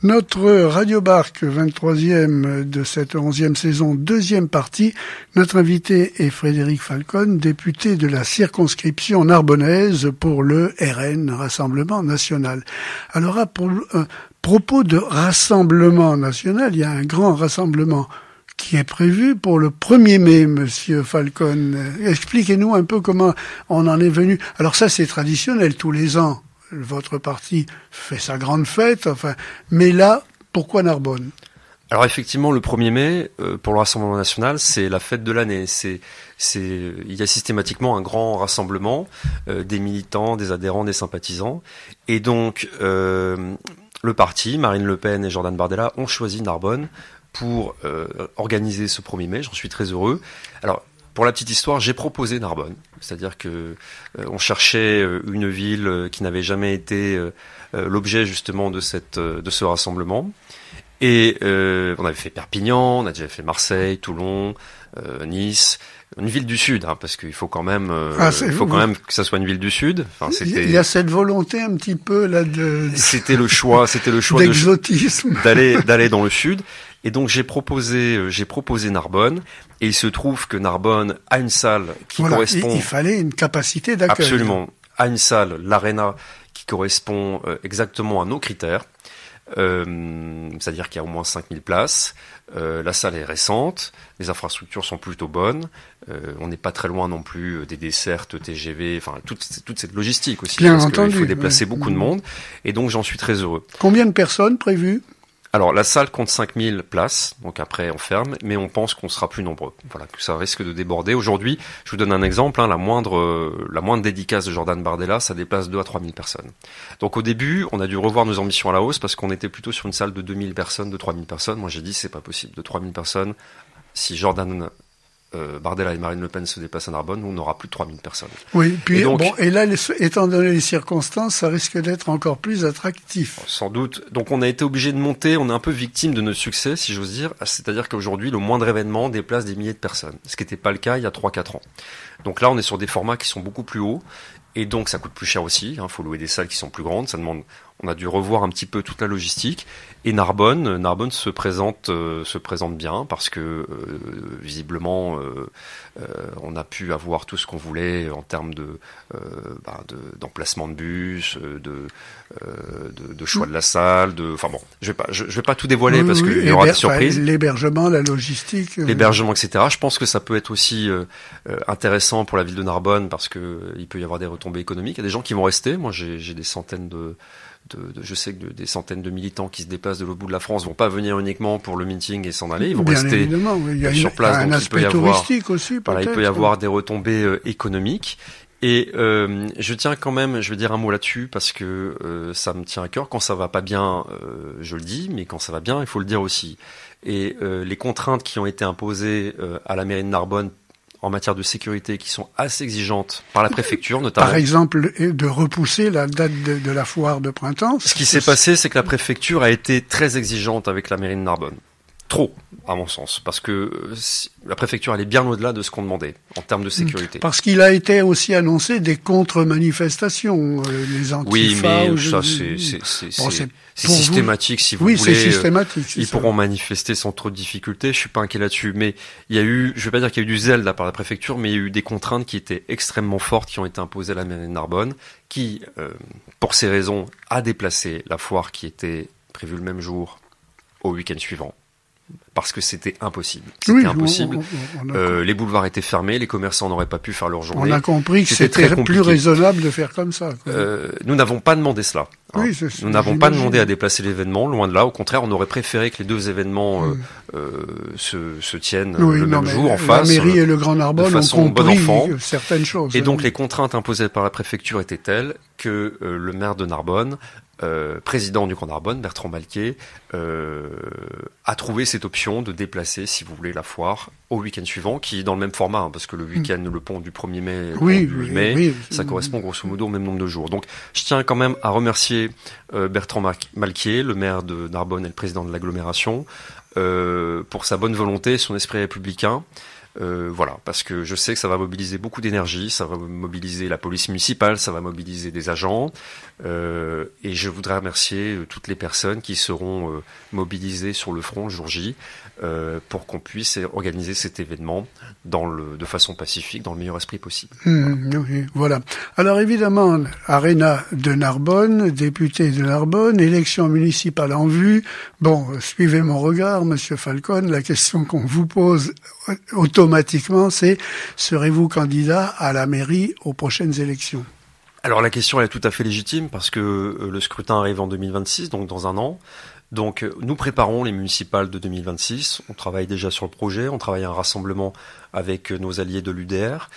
Notre Radio Barque, 23e de cette 11e saison, deuxième partie. Notre invité est Frédéric Falcon, député de la circonscription narbonnaise pour le RN, Rassemblement National. Alors, à propos de Rassemblement National, il y a un grand rassemblement qui est prévu pour le 1er mai, Monsieur Falcon. Expliquez-nous un peu comment on en est venu. Alors ça, c'est traditionnel tous les ans. Votre parti fait sa grande fête, mais là, pourquoi Narbonne ? Alors effectivement, le 1er mai, pour le Rassemblement National, c'est la fête de l'année. Il y a systématiquement un grand rassemblement des militants, des adhérents, des sympathisants. Et donc, le parti, Marine Le Pen et Jordan Bardella, ont choisi Narbonne pour organiser ce 1er mai. J'en suis très heureux. Alors, pour la petite histoire, j'ai proposé Narbonne, c'est-à-dire que on cherchait une ville qui n'avait jamais été l'objet justement de ce rassemblement. Et on avait fait Perpignan, on a déjà fait Marseille, Toulon, Nice, une ville du Sud, parce qu'il faut quand même, quand même que ça soit une ville du Sud. Enfin, il y a cette volonté un petit peu là de. C'était le choix d'exotisme. d'aller dans le Sud. Et donc j'ai proposé Narbonne, et il se trouve que Narbonne a une salle qui correspond. Il fallait une capacité d'accueil. Absolument, a une salle, l'Arena, qui correspond exactement à nos critères. C'est-à-dire qu'il y a au moins 5000 places. La salle est récente, les infrastructures sont plutôt bonnes. On n'est pas très loin non plus des dessertes TGV, enfin toute cette logistique aussi. Bien parce entendu. qu'il faut déplacer beaucoup de monde, et donc j'en suis très heureux. Combien de personnes prévues ? Alors, la salle compte 5000 places, donc après on ferme, mais on pense qu'on sera plus nombreux. Voilà, que ça risque de déborder. Aujourd'hui, je vous donne un exemple, la moindre dédicace de Jordan Bardella, ça déplace 2 à 3000 personnes. Donc au début, on a dû revoir nos ambitions à la hausse parce qu'on était plutôt sur une salle de 2000 personnes, de 3000 personnes. Moi j'ai dit c'est pas possible, de 3000 personnes, si Jordan Bardella et Marine Le Pen se déplacent à Narbonne, nous on n'aura plus de 3000 personnes. Oui, puis et là, étant donné les circonstances, ça risque d'être encore plus attractif. Sans doute. Donc on a été obligé de monter, on est un peu victime de notre succès, si j'ose dire. C'est-à-dire qu'aujourd'hui, le moindre événement déplace des milliers de personnes, ce qui n'était pas le cas il y a 3-4 ans. Donc là, on est sur des formats qui sont beaucoup plus hauts, et donc ça coûte plus cher aussi. Faut louer des salles qui sont plus grandes, on a dû revoir un petit peu toute la logistique. Et Narbonne se présente bien parce que visiblement on a pu avoir tout ce qu'on voulait en termes d'emplacement de bus, de choix de la salle, je vais pas tout dévoiler parce qu'il y aura des surprises. L'hébergement, la logistique. L'hébergement, etc. Je pense que ça peut être aussi intéressant pour la ville de Narbonne parce que il peut y avoir des retombées économiques. Il y a des gens qui vont rester. Moi, j'ai des centaines je sais que des centaines de militants qui se déplacent de l'autre bout de la France vont pas venir uniquement pour le meeting et s'en aller. Ils vont rester sur place. Il y a un aspect touristique aussi, peut-être. Il peut y avoir des retombées économiques. Et je tiens quand même, je vais dire un mot là-dessus parce que ça me tient à cœur. Quand ça va pas bien, je le dis, mais quand ça va bien, il faut le dire aussi. Et les contraintes qui ont été imposées à la mairie de Narbonne en matière de sécurité qui sont assez exigeantes par la préfecture notamment. Par exemple, de repousser la date de la foire de printemps. Ce qui s'est passé, c'est que la préfecture a été très exigeante avec la mairie de Narbonne. Trop, à mon sens, parce que la préfecture allait bien au-delà de ce qu'on demandait en termes de sécurité. Parce qu'il a été aussi annoncé des contre-manifestations, les antifas. Oui, mais ça c'est systématique, si vous voulez. Oui, c'est systématique. Ils pourront manifester sans trop de difficultés. Je suis pas inquiet là-dessus, mais il y a eu, je vais pas dire qu'il y a eu du zèle de la part de la préfecture, mais il y a eu des contraintes qui étaient extrêmement fortes, qui ont été imposées à la mairie de Narbonne, qui, pour ces raisons, a déplacé la foire qui était prévue le même jour au week-end suivant. Parce que c'était impossible. Impossible. Les boulevards étaient fermés, les commerçants n'auraient pas pu faire leur journée. On a compris que c'était plus raisonnable de faire comme ça. Nous n'avons pas demandé cela. Oui, nous n'avons pas demandé à déplacer l'événement, loin de là. Au contraire, on aurait préféré que les deux événements se tiennent le même jour en face. La mairie et le Grand Narbonne ont compris certaines choses. Et donc les contraintes imposées par la préfecture étaient telles que le maire de Narbonne, président du Grand Narbonne, Bertrand Malquier, a trouvé cette option de déplacer, si vous voulez, la foire au week-end suivant, qui est dans le même format, parce que le week-end, le pont du 1er mai, le pont du 8 mai, ça correspond grosso modo au même nombre de jours. Donc, je tiens quand même à remercier Bertrand Malquier, le maire de Narbonne et le président de l'agglomération, pour sa bonne volonté, son esprit républicain. Voilà, parce que je sais que ça va mobiliser beaucoup d'énergie, ça va mobiliser la police municipale, ça va mobiliser des agents, et je voudrais remercier toutes les personnes qui seront mobilisées sur le front le jour J, pour qu'on puisse organiser cet événement de façon pacifique, dans le meilleur esprit possible. Oui, voilà. Alors évidemment, Aréna de Narbonne, député de Narbonne, élection municipale en vue. Bon, suivez mon regard, Monsieur Falcon. La question qu'on vous pose automatiquement, c'est: serez-vous candidat à la mairie aux prochaines élections? Alors la question elle est tout à fait légitime parce que le scrutin arrive en 2026, donc dans un an. Donc nous préparons les municipales de 2026, on travaille déjà sur le projet, on travaille un rassemblement avec nos alliés de l'UDR,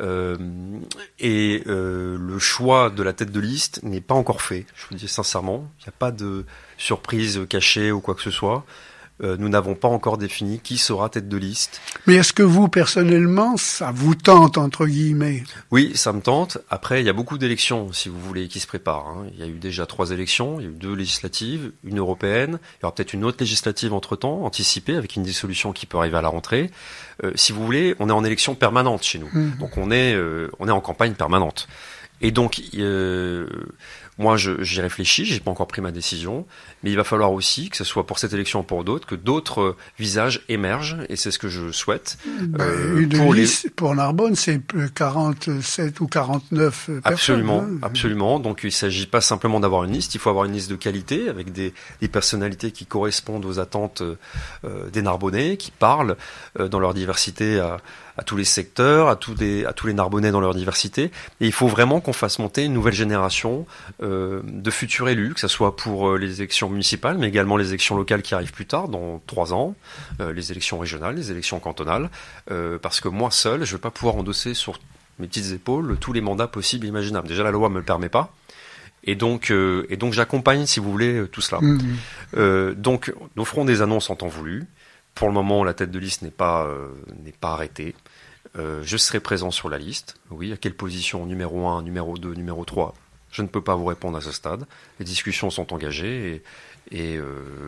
et le choix de la tête de liste n'est pas encore fait, je vous le dis sincèrement, il n'y a pas de surprise cachée ou quoi que ce soit. Nous n'avons pas encore défini qui sera tête de liste. Mais est-ce que vous, personnellement, ça vous tente, entre guillemets? Oui, ça me tente. Après, il y a beaucoup d'élections, si vous voulez, qui se préparent. Il y a eu déjà 3 élections, il y a eu 2 législatives, une européenne. Il y aura peut-être une autre législative entre-temps, anticipée, avec une dissolution qui peut arriver à la rentrée. Si vous voulez, on est en élection permanente chez nous. Donc on est en campagne permanente. Et donc, moi, j'y réfléchis, j'ai pas encore pris ma décision, mais il va falloir aussi, que ce soit pour cette élection ou pour d'autres, que d'autres visages émergent, et c'est ce que je souhaite. Pour Narbonne, c'est 47 ou 49 absolument, personnes. Absolument. Donc, il s'agit pas simplement d'avoir une liste, il faut avoir une liste de qualité, avec des personnalités qui correspondent aux attentes des Narbonnais, qui parlent dans leur diversité à tous les secteurs, à tous les Narbonnais dans leur diversité. Et il faut vraiment qu'on fasse monter une nouvelle génération de futurs élus, que ce soit pour les élections municipales, mais également les élections locales qui arrivent plus tard, dans 3 ans, les élections régionales, les élections cantonales, parce que moi seul, je ne vais pas pouvoir endosser sur mes petites épaules tous les mandats possibles et imaginables. Déjà, la loi me le permet pas. Et donc j'accompagne, si vous voulez, tout cela. Donc, nous ferons des annonces en temps voulu. Pour le moment, la tête de liste n'est pas arrêtée. Je serai présent sur la liste. Oui, à quelle position? Numéro 1, numéro 2, numéro 3? Je ne peux pas vous répondre à ce stade. Les discussions sont engagées et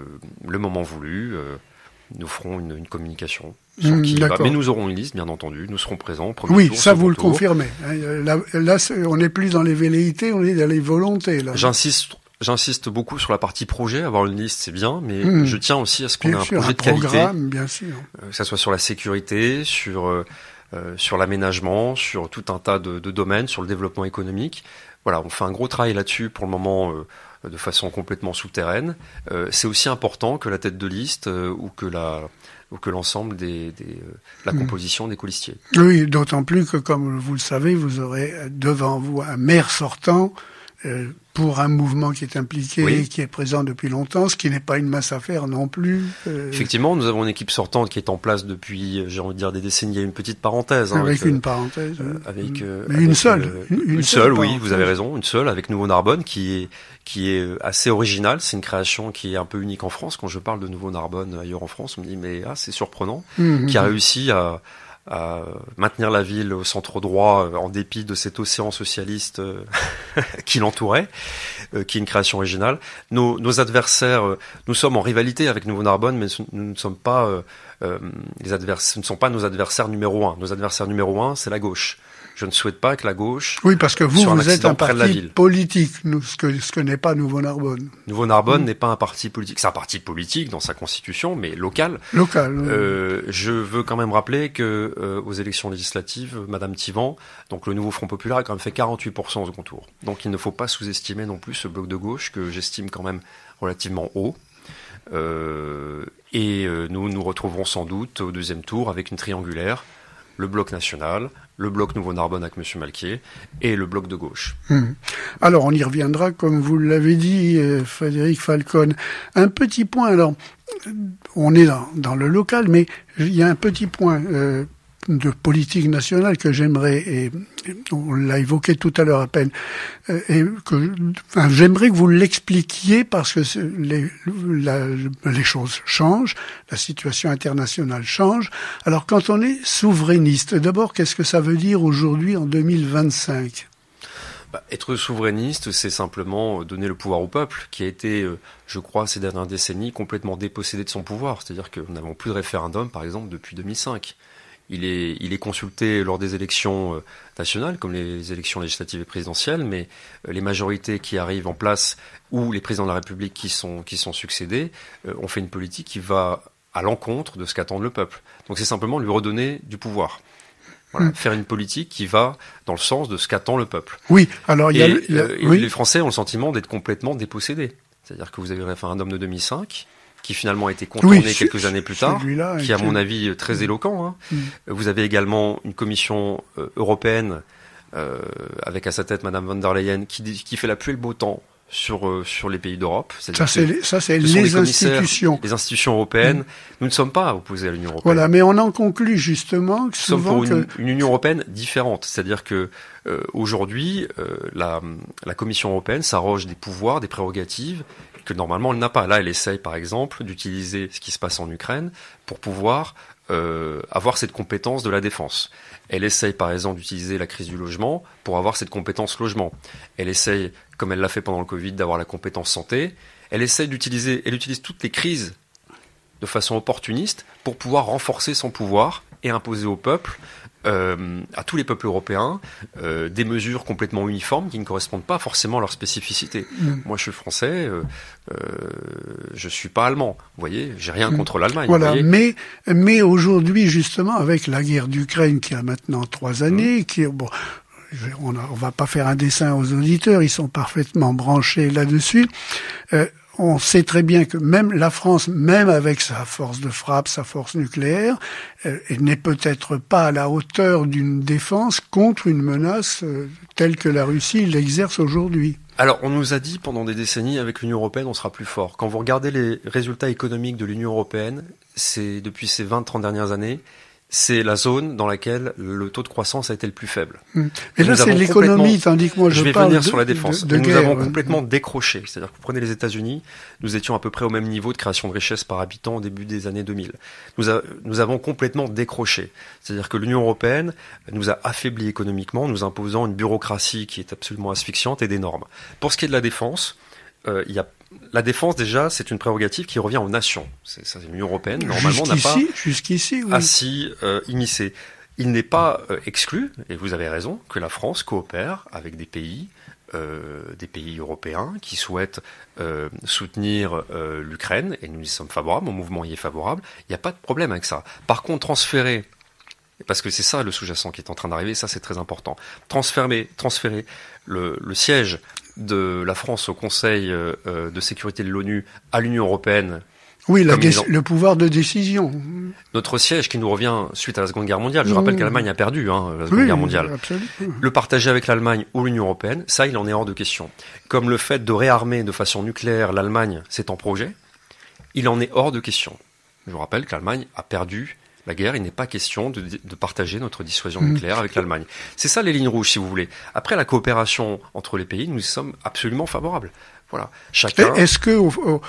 le moment voulu, nous ferons une communication sur qui va. Mais nous aurons une liste, bien entendu. Nous serons présents. Oui, tour, ça vous le confirmez. Là, on n'est plus dans les velléités, on est dans les volontés. Là. J'insiste beaucoup sur la partie projet. Avoir une liste, c'est bien, mais je tiens aussi à ce qu'on ait un projet de qualité. Bien sûr. Que ça soit sur la sécurité, sur l'aménagement, sur tout un tas de domaines, sur le développement économique. Voilà, on fait un gros travail là-dessus pour le moment de façon complètement souterraine. C'est aussi important que la tête de liste ou que l'ensemble de la composition des colistiers. Oui, d'autant plus que, comme vous le savez, vous aurez devant vous un maire sortant pour un mouvement qui est impliqué, oui, qui est présent depuis longtemps, ce qui n'est pas une mince affaire non plus. Effectivement, nous avons une équipe sortante qui est en place depuis, j'ai envie de dire, des décennies. Il y a une petite parenthèse. Avec une parenthèse. Mais une seule. Une seule, oui, vous avez raison. Une seule, avec Nouveau Narbonne, qui est assez originale. C'est une création qui est un peu unique en France. Quand je parle de Nouveau Narbonne ailleurs en France, on me dit, mais c'est surprenant. Qui a réussi à maintenir la ville au centre droit en dépit de cet océan socialiste qui l'entourait, qui est une création originale. Nos adversaires, nous sommes en rivalité avec Nouveau Narbonne, mais nous ne sommes pas ce ne sont pas nos adversaires numéro 1. Nos adversaires numéro 1, c'est la gauche. Je ne souhaite pas que la gauche... Oui, parce que vous êtes un parti politique, ce que n'est pas Nouveau Narbonne. Nouveau Narbonne n'est pas un parti politique. C'est un parti politique dans sa constitution, mais local. Local. Oui. Je veux quand même rappeler que aux élections législatives, Madame Thivan, donc le Nouveau Front Populaire, a quand même fait 48% au second tour. Donc il ne faut pas sous-estimer non plus ce bloc de gauche que j'estime quand même relativement haut. Nous nous retrouverons sans doute au deuxième tour avec une triangulaire. Le bloc national, le bloc Nouveau Narbonne avec M. Malquier et le bloc de gauche. Alors, on y reviendra, comme vous l'avez dit, Frédéric Falcon. Un petit point, alors, on est dans le local, mais il y a un petit point de politique nationale que j'aimerais, et on l'a évoqué tout à l'heure à peine, j'aimerais que vous l'expliquiez parce que les choses changent, la situation internationale change. Alors quand on est souverainiste, d'abord, qu'est-ce que ça veut dire aujourd'hui en 2025 ? Être souverainiste, c'est simplement donner le pouvoir au peuple, qui a été, je crois, ces dernières décennies, complètement dépossédé de son pouvoir. C'est-à-dire que nous n'avons plus de référendum, par exemple, depuis 2005. il est consulté lors des élections nationales, comme les élections législatives et présidentielles, mais les majorités qui arrivent en place ou les présidents de la République qui sont succédés ont fait une politique qui va à l'encontre de ce qu'attend le peuple. Donc c'est simplement lui redonner du pouvoir. Voilà, faire une politique qui va dans le sens de ce qu'attend le peuple. Oui, alors et les Français ont le sentiment d'être complètement dépossédés. C'est-à-dire que vous avez le référendum de 2005, qui finalement a été contourné quelques années plus tard, qui est à mon avis très éloquent. Vous avez également une commission européenne, avec à sa tête Madame von der Leyen, qui fait la pluie et le beau temps sur les pays d'Europe. Ça c'est les institutions. Les institutions européennes. Nous ne sommes pas opposés à l'Union européenne. Voilà, mais on en conclut justement que souvent nous sommes pour une Union européenne différente. C'est-à-dire que aujourd'hui, la Commission européenne s'arroge des pouvoirs, des prérogatives que normalement elle n'a pas. Là, elle essaye par exemple d'utiliser ce qui se passe en Ukraine pour pouvoir avoir cette compétence de la défense. Elle essaye par exemple d'utiliser la crise du logement pour avoir cette compétence logement. Elle essaye, comme elle l'a fait pendant le Covid, d'avoir la compétence santé. Elle utilise toutes les crises de façon opportuniste pour pouvoir renforcer son pouvoir et imposer au peuple, à tous les peuples européens, des mesures complètement uniformes qui ne correspondent pas forcément à leur spécificité. Moi, je suis français, je suis pas allemand. Vous voyez, j'ai rien contre l'Allemagne. Voilà, mais aujourd'hui, justement, avec la guerre d'Ukraine qui a maintenant 3 années, on va pas faire un dessin aux auditeurs, ils sont parfaitement branchés là-dessus. On sait très bien que même la France, même avec sa force de frappe, sa force nucléaire, n'est peut-être pas à la hauteur d'une défense contre une menace telle que la Russie l'exerce aujourd'hui. Alors, on nous a dit pendant des décennies, avec l'Union européenne, on sera plus fort. Quand vous regardez les résultats économiques de l'Union européenne, c'est depuis ces 20-30 dernières années, c'est la zone dans laquelle le taux de croissance a été le plus faible. Et là, c'est l'économie, tandis que moi, je vais parle venir sur la défense. Nous guerre, avons complètement décroché. C'est-à-dire que vous prenez les États-Unis, nous étions à peu près au même niveau de création de richesse par habitant au début des années 2000. Nous avons complètement décroché. C'est-à-dire que l'Union européenne nous a affaiblis économiquement, nous imposant une bureaucratie qui est absolument asphyxiante et des normes. Pour ce qui est de la défense, la défense, déjà, c'est une prérogative qui revient aux nations. C'est l'Union européenne, normalement, n'a pas jusqu'ici, oui. à s'y immiscer. Il n'est pas exclu, et vous avez raison, que la France coopère avec des pays européens qui souhaitent soutenir l'Ukraine, et nous y sommes favorables, mon mouvement y est favorable. Il n'y a pas de problème avec ça. Par contre, transférer, parce que c'est ça le sous-jacent qui est en train d'arriver, ça c'est très important, transférer le siège de la France au Conseil de sécurité de l'ONU à l'Union européenne. Oui, le pouvoir de décision. Notre siège qui nous revient suite à la Seconde Guerre mondiale. Je rappelle que l'Allemagne a perdu la Seconde Guerre mondiale. Absolument. Le partager avec l'Allemagne ou l'Union européenne, ça, il en est hors de question. Comme le fait de réarmer de façon nucléaire l'Allemagne, c'est en projet, il en est hors de question. Je vous rappelle que l'Allemagne a perdu la guerre, il n'est pas question de partager notre dissuasion nucléaire avec l'Allemagne. C'est ça les lignes rouges, si vous voulez. Après, la coopération entre les pays, nous y sommes absolument favorables. Voilà. Chacun. Est-ce que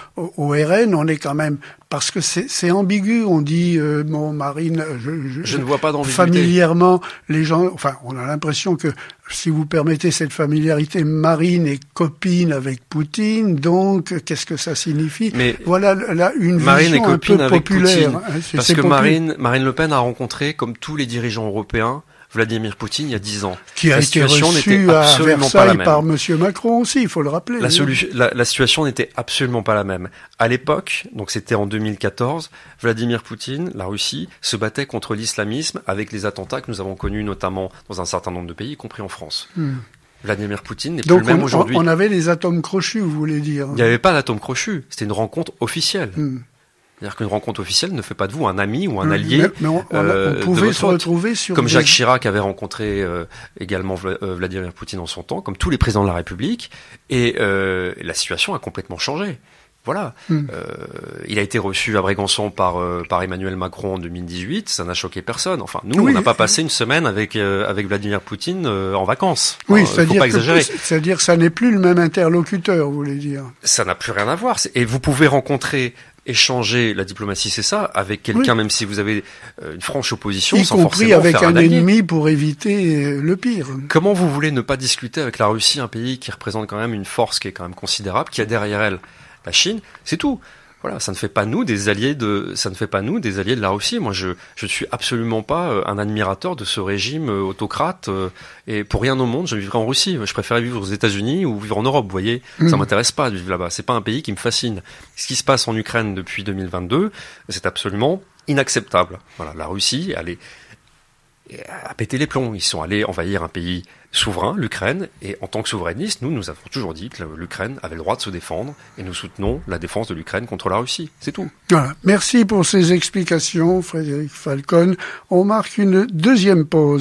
au RN, on est quand même, parce que c'est ambigu, on dit Marine, je ne vois pas d'ambiguïté. Familièrement, les gens, on a l'impression que, si vous permettez cette familiarité, Marine est copine avec Poutine, donc qu'est-ce que ça signifie? Mais voilà là une Marine vision est copine un peu avec populaire. Poutine, parce que Marine Le Pen a rencontré, comme tous les dirigeants européens, Vladimir Poutine il y a 10 ans. Qui a été reçu à Versailles par Monsieur Macron aussi, il faut le rappeler. La situation n'était absolument pas la même. À l'époque, donc c'était en 2014, Vladimir Poutine, la Russie, se battait contre l'islamisme avec les attentats que nous avons connus notamment dans un certain nombre de pays, y compris en France. Vladimir Poutine n'est plus le même aujourd'hui. On avait les atomes crochus, vous voulez dire? Il n'y avait pas d'atomes crochus, c'était une rencontre officielle. C'est-à-dire qu'une rencontre officielle ne fait pas de vous un ami ou un allié. Mais on pouvait se retrouver sur... Comme Jacques Chirac avait rencontré également Vladimir Poutine en son temps, comme tous les présidents de la République, et la situation a complètement changé. Voilà. Il a été reçu à Brégançon par Emmanuel Macron en 2018, ça n'a choqué personne. Enfin, nous, on n'a pas passé une semaine avec Vladimir Poutine en vacances. Oui, c'est-à-dire que ça n'est plus le même interlocuteur, vous voulez dire. Ça n'a plus rien à voir. Et vous pouvez échanger, la diplomatie c'est ça, avec quelqu'un, même si vous avez une franche opposition, sans forcément avec faire un ennemi pour éviter le pire. Comment vous voulez ne pas discuter avec la Russie, un pays qui représente quand même une force qui est quand même considérable, qui a derrière elle la Chine, c'est tout. Voilà, ça ne fait pas nous des alliés de la Russie. Moi, je suis absolument pas un admirateur de ce régime autocrate, et pour rien au monde, je vivrai en Russie. Je préfère vivre aux États-Unis ou vivre en Europe, vous voyez. Ça m'intéresse pas de vivre là-bas. C'est pas un pays qui me fascine. Ce qui se passe en Ukraine depuis 2022, c'est absolument inacceptable. Voilà, la Russie, a pété les plombs. Ils sont allés envahir un pays souverain, l'Ukraine, et en tant que souverainistes, nous avons toujours dit que l'Ukraine avait le droit de se défendre, et nous soutenons la défense de l'Ukraine contre la Russie. C'est tout. Voilà. Merci pour ces explications, Frédéric Falcon. On marque une deuxième pause.